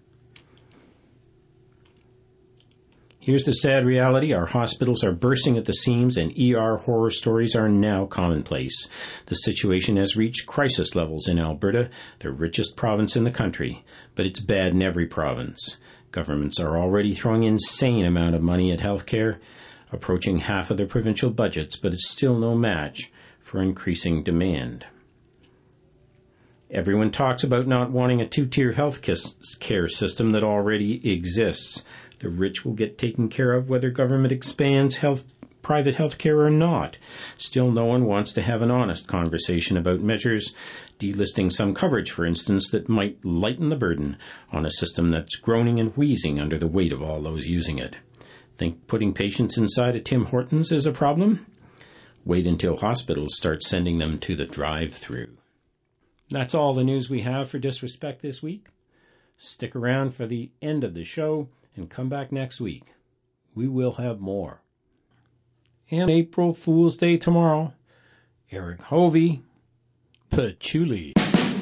Here's the sad reality. Our hospitals are bursting at the seams and ER horror stories are now commonplace. The situation has reached crisis levels in Alberta, the richest province in the country, but it's bad in every province. Governments are already throwing an insane amount of money at healthcare, approaching half of their provincial budgets, but it's still no match for increasing demand. Everyone talks about not wanting a two-tier health care system that already exists. The rich will get taken care of whether government expands private health care or not. Still, no one wants to have an honest conversation about measures delisting some coverage, for instance, that might lighten the burden on a system that's groaning and wheezing under the weight of all those using it. Think putting patients inside a Tim Hortons is a problem? Wait until hospitals start sending them to the drive-thru. That's all the news we have for Disrespect this week. Stick around for the end of the show and come back next week. we will have more. And April Fool's Day tomorrow. Eric Hovey, Patchouli.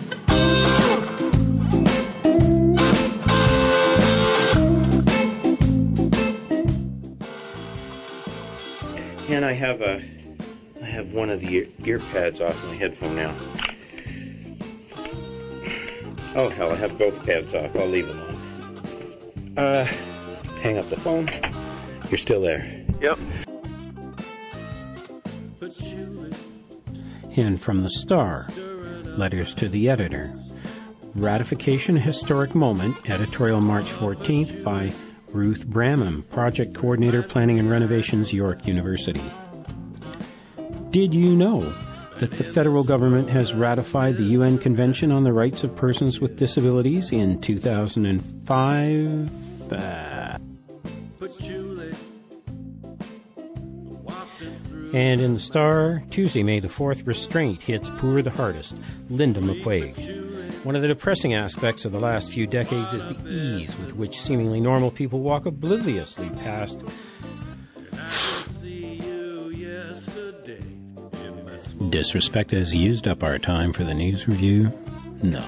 And I have one of the ear pads off my headphone now. Oh hell, I have both pads off. I'll leave them on. Hang up the phone. You're still there. Yep. And from the Star, letters to the editor. Ratification, a historic moment. Editorial March 14th by Ruth Bramham, Project Coordinator, Planning and Renovations, York University. Did you know that the federal government has ratified the UN Convention on the Rights of Persons with Disabilities in 2005? And in the Star, Tuesday, May the 4th, restraint hits poor the hardest. Linda McQuaig. One of the depressing aspects of the last few decades is the ease with which seemingly normal people walk obliviously past. Disrespect has used up our time for the news review? No.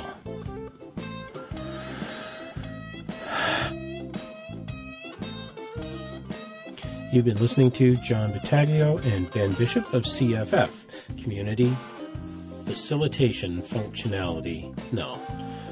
You've been listening to John Battaglio and Ben Bishop of CFF, Community Facilitation Functionality. No.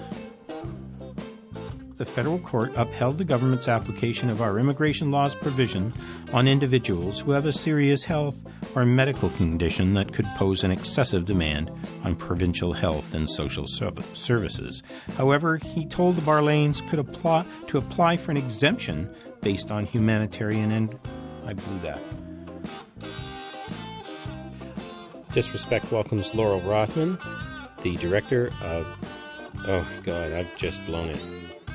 The federal court upheld the government's application of our immigration law's provision on individuals who have a serious health or medical condition that could pose an excessive demand on provincial health and social services. However, he told the Barlanes could apply for an exemption based on humanitarian and... I blew that. Disrespect welcomes Laurel Rothman, the director of... Oh, God, I've just blown it.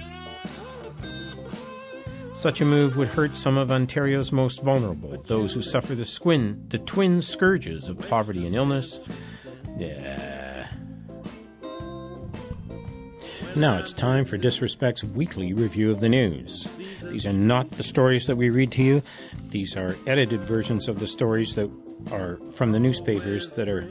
Such a move would hurt some of Ontario's most vulnerable, those who suffer the twin scourges of poverty and illness. Yeah. Now it's time for Disrespect's weekly review of the news. These are not the stories that we read to you. These are edited versions of the stories that are from the newspapers that are...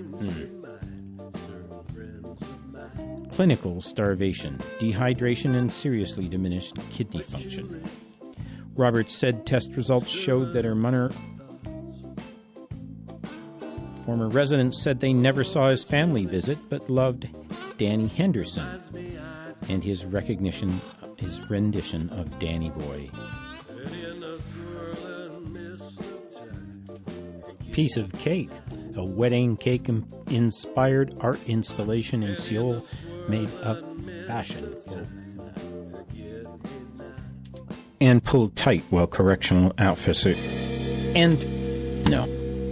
Clinical starvation, dehydration, and seriously diminished kidney function. Robert said test results showed that her former residents said they never saw his family visit, but loved Danny Henderson and his rendition of Danny Boy. Piece of Cake, a wedding cake-inspired art installation in Seoul made up fashion. And pulled tight while correctional officer. And no.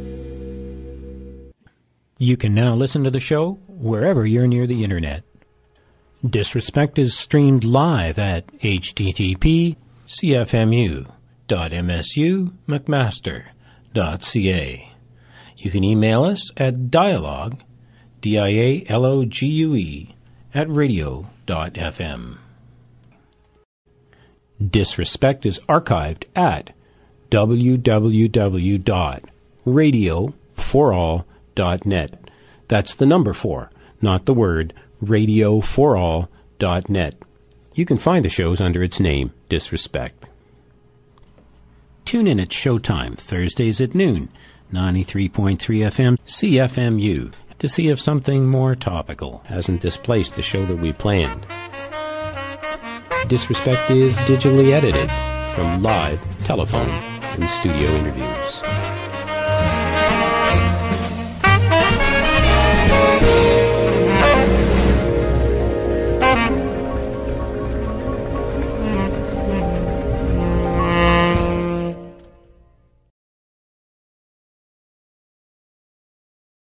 You can now listen to the show wherever you're near the internet. Disrespect is streamed live at http://cfmu.msu.mcmaster.ca. You can email us at dialogue, dialogue, @radio.fm. Disrespect is archived at www.radioforall.net. That's the number 4, not the word, radioforall.net. You can find the shows under its name, Disrespect. Tune in at showtime, Thursdays at noon, 93.3 FM, CFMU, to see if something more topical hasn't displaced the show that we planned. Disrespect is digitally edited from live, telephone, and studio interviews.